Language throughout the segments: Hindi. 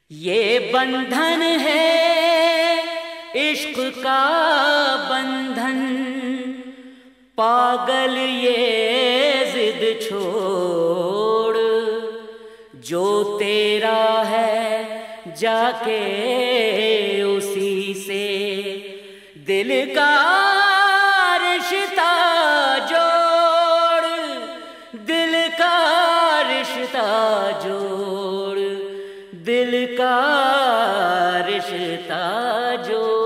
ये बंधन है इश्क का बंधन, पागल ये जिद छोड़, जो तेरा है जाके उसी से दिल का रिश्ता जोड़, दिल का रिश्ता जोड़, दिल का रिश्ता जोड़।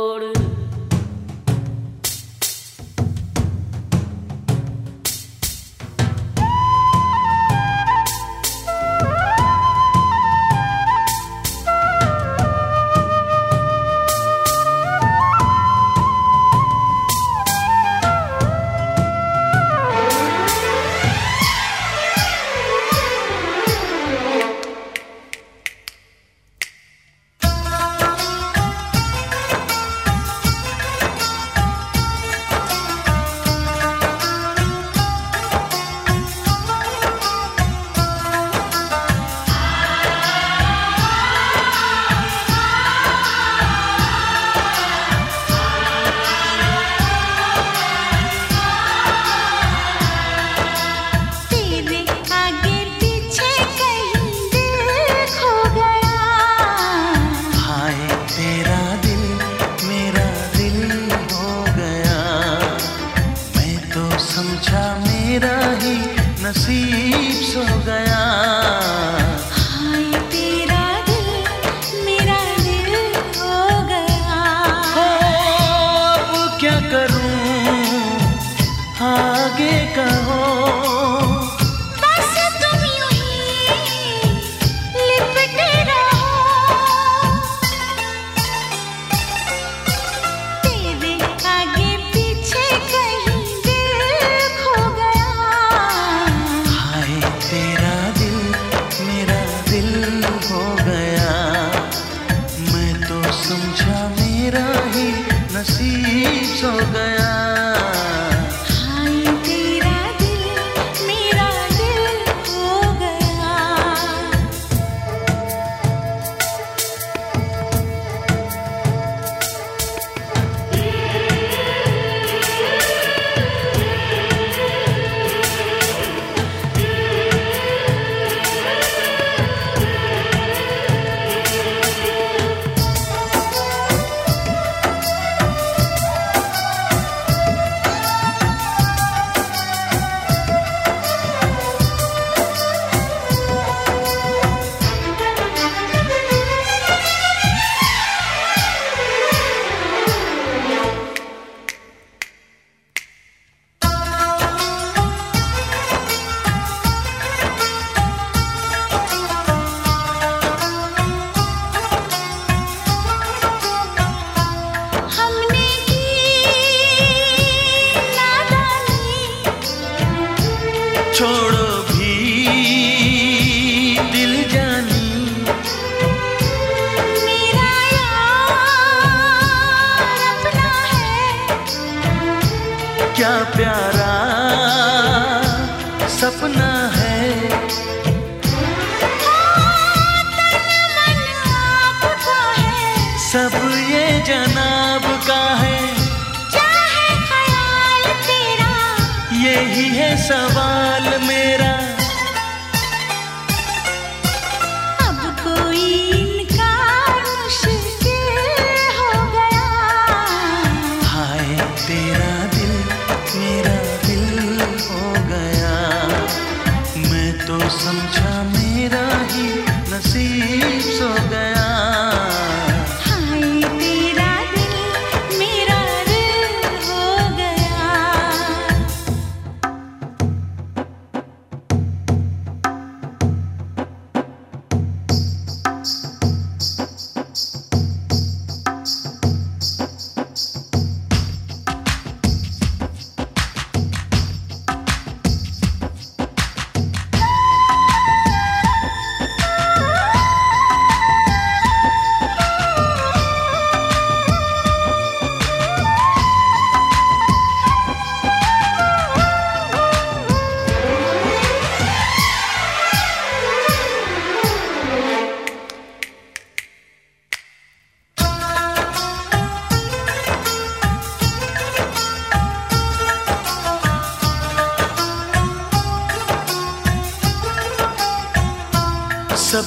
समझा मेरा ही नसीब सो गया। हाय तेरा दिल मेरा दिल हो गया। अब क्या करूं आगे कहो, बस तुम यूं ही लिपटे रहो। तेरे आगे पीछे कहीं तेरा दिल मेरा दिल हो गया। मैं तो समझा मेरा ही नसीब सो गया। हाय तेरा दिल मेरा दिल हो गया। छोड़ो भी दिल जानी, मेरा यार अपना है। क्या प्यारा सपना है। तन मन आपका है, सब ये जनाब का है। चाहे ख्याल तेरा, यही है सवाल मेरा। अब कोई इनकार मुश्किल हो गया। हाय तेरा दिल मेरा दिल हो गया। मैं तो समझा मेरा ही नसीब सो गया। हाय तेरा दिल मेरा दिल हो गया।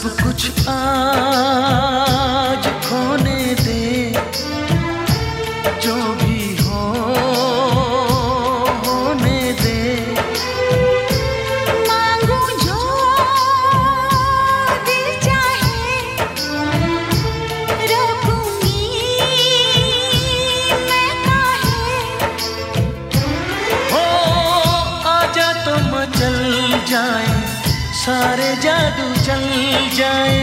सब कुछ आज खोने दे, जो भी हो होने दे। मांगू जो दिल चाहे, रोकूंगी मैं काहे। हो आजा तो मचल जाए, सारे जादू चल जाए।